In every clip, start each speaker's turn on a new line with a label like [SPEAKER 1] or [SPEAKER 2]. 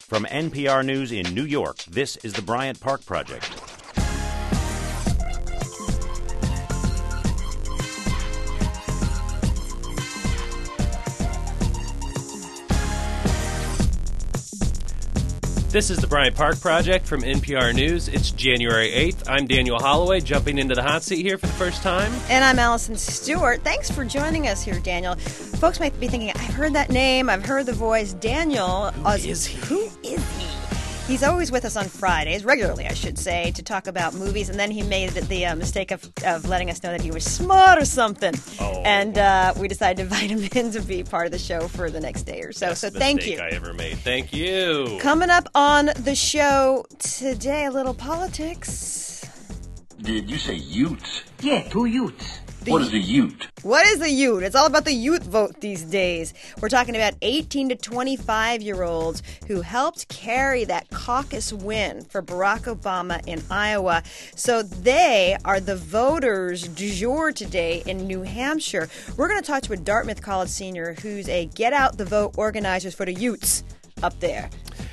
[SPEAKER 1] From NPR News in New York, this is the Bryant Park Project.
[SPEAKER 2] This is the Bryant Park Project from NPR News. It's January 8th. I'm Daniel Holloway, jumping into the hot seat here for the first time.
[SPEAKER 3] And I'm Allison Stewart. Thanks for joining us here, Daniel. Folks might be thinking, I've heard that name, I've heard the voice. Daniel.
[SPEAKER 2] Who is he?
[SPEAKER 3] Who is he? He's always with us on Fridays, regularly, I should say, to talk about movies. And then he made the mistake of letting us know that he was smart or something.
[SPEAKER 2] Oh.
[SPEAKER 3] And we decided to invite him in to be part of the show for the next day or so.
[SPEAKER 2] Best
[SPEAKER 3] so thank you.
[SPEAKER 2] mistake I ever made. Thank you.
[SPEAKER 3] Coming up on the show today, a little politics.
[SPEAKER 4] Did you say Utes?
[SPEAKER 5] Yeah, 2 Utes.
[SPEAKER 4] What is a Ute?
[SPEAKER 3] What is the youth? It's all about the youth vote these days. We're talking about 18 to 25-year-olds who helped carry that caucus win for Barack Obama in Iowa. So they are the voters du jour today in New Hampshire. We're going to talk to a Dartmouth College senior who's a Get Out the Vote organizer for the Utes up there.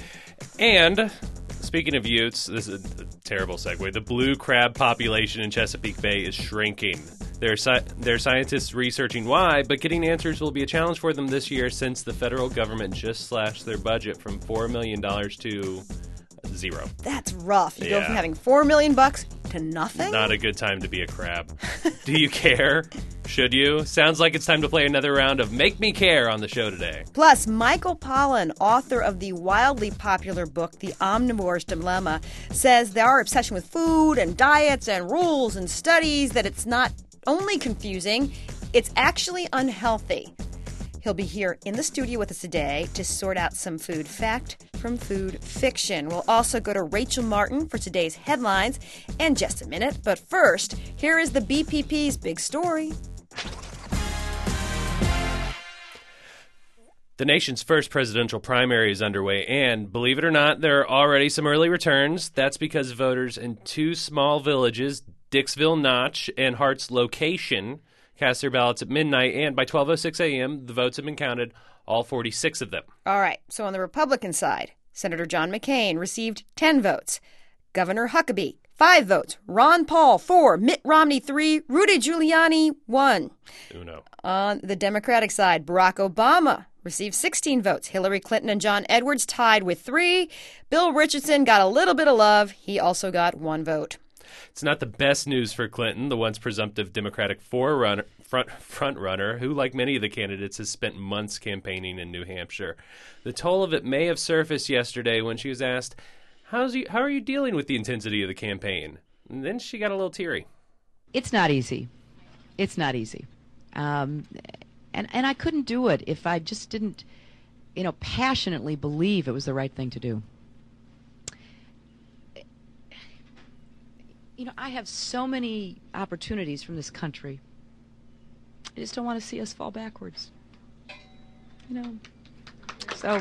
[SPEAKER 2] And speaking of Utes, this is a terrible segue. The blue crab population in Chesapeake Bay is shrinking. There are scientists researching why, but getting answers will be a challenge for them this year since the federal government just slashed their budget from $4 million to zero.
[SPEAKER 3] That's rough. You go
[SPEAKER 2] Yeah.
[SPEAKER 3] from having $4 million to nothing?
[SPEAKER 2] Not a good time to be a crab. Do you care? Should you? Sounds like it's time to play another round of Make Me Care on the show today.
[SPEAKER 3] Plus, Michael Pollan, author of the wildly popular book, The Omnivore's Dilemma, says there are obsession with food and diets and rules and studies that it's not only confusing, it's actually unhealthy. He'll be here in the studio with us today to sort out some food fact from food fiction. We'll also go to Rachel Martin for today's headlines in just a minute. But first, here is the BPP's big story.
[SPEAKER 2] The nation's first presidential primary is underway, and believe it or not, there are already some early returns. That's because voters in two small villages, Dixville Notch and Hart's Location, cast their ballots at midnight, and by 12:06 a.m., the votes have been counted, all 46 of them.
[SPEAKER 3] All right, so on the Republican side, Senator John McCain received 10 votes. Governor Huckabee, 5 votes. Ron Paul, 4. Mitt Romney, 3. Rudy Giuliani, 1.
[SPEAKER 2] Uno.
[SPEAKER 3] On the Democratic side, Barack Obama received 16 votes. Hillary Clinton and John Edwards tied with 3. Bill Richardson got a little bit of love. He also got 1 vote.
[SPEAKER 2] It's not the best news for Clinton, the once presumptive Democratic front-runner, who, like many of the candidates, has spent months campaigning in New Hampshire. The toll of it may have surfaced yesterday when she was asked, how are you dealing with the intensity of the campaign? And then she got a little teary.
[SPEAKER 5] It's not easy. It's not easy. And I couldn't do it if I just didn't, passionately believe it was the right thing to do. I have so many opportunities from this country. I just don't want to see us fall backwards. So,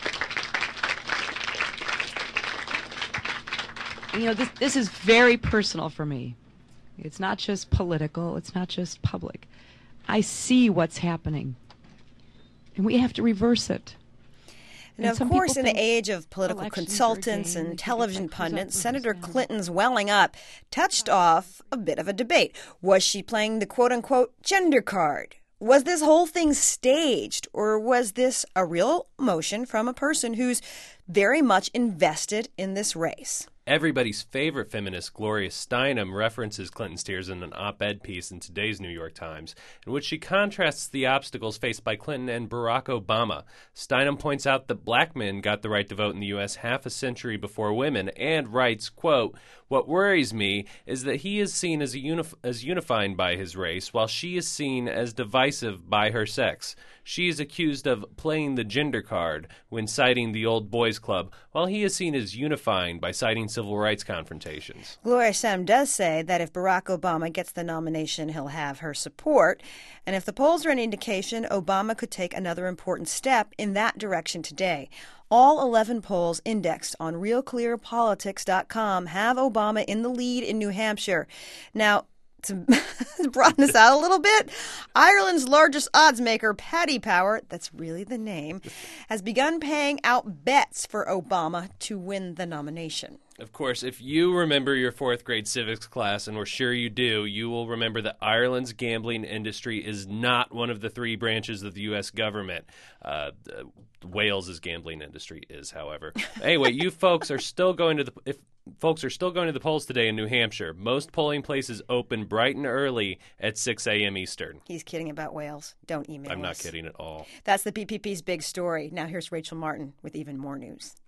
[SPEAKER 5] this is very personal for me. It's not just political. It's not just public. I see what's happening, and we have to reverse it.
[SPEAKER 3] And of course, in the age of political consultants and television pundits, Senator Clinton's welling up touched off a bit of a debate. Was she playing the quote-unquote gender card? Was this whole thing staged, or was this a real motion from a person who's very much invested in this race?
[SPEAKER 2] Everybody's favorite feminist, Gloria Steinem, references Clinton's tears in an op-ed piece in today's New York Times, in which she contrasts the obstacles faced by Clinton and Barack Obama. Steinem points out that black men got the right to vote in the U.S. half a century before women, and writes, quote, "What worries me is that he is seen as unifying by his race, while she is seen as divisive by her sex. She is accused of playing the gender card when citing the old boys club, while he is seen as unifying by citing civil rights confrontations."
[SPEAKER 3] Gloria Steinem does say that if Barack Obama gets the nomination, he'll have her support. And if the polls are any indication, Obama could take another important step in that direction today. All 11 polls indexed on RealClearPolitics.com have Obama in the lead in New Hampshire. Now, to broaden this out a little bit, Ireland's largest odds maker, Paddy Power, that's really the name, has begun paying out bets for Obama to win the nomination.
[SPEAKER 2] Of course, if you remember your fourth grade civics class, and we're sure you do, you will remember that Ireland's gambling industry is not one of the three branches of the U.S. government. Wales's gambling industry is, however. Anyway, you folks are still going to the polls today in New Hampshire. Most polling places open bright and early at 6 a.m. Eastern.
[SPEAKER 3] He's kidding about Wales. Don't email us.
[SPEAKER 2] I'm not kidding at all.
[SPEAKER 3] That's the BPP's big story. Now here's Rachel Martin with even more news.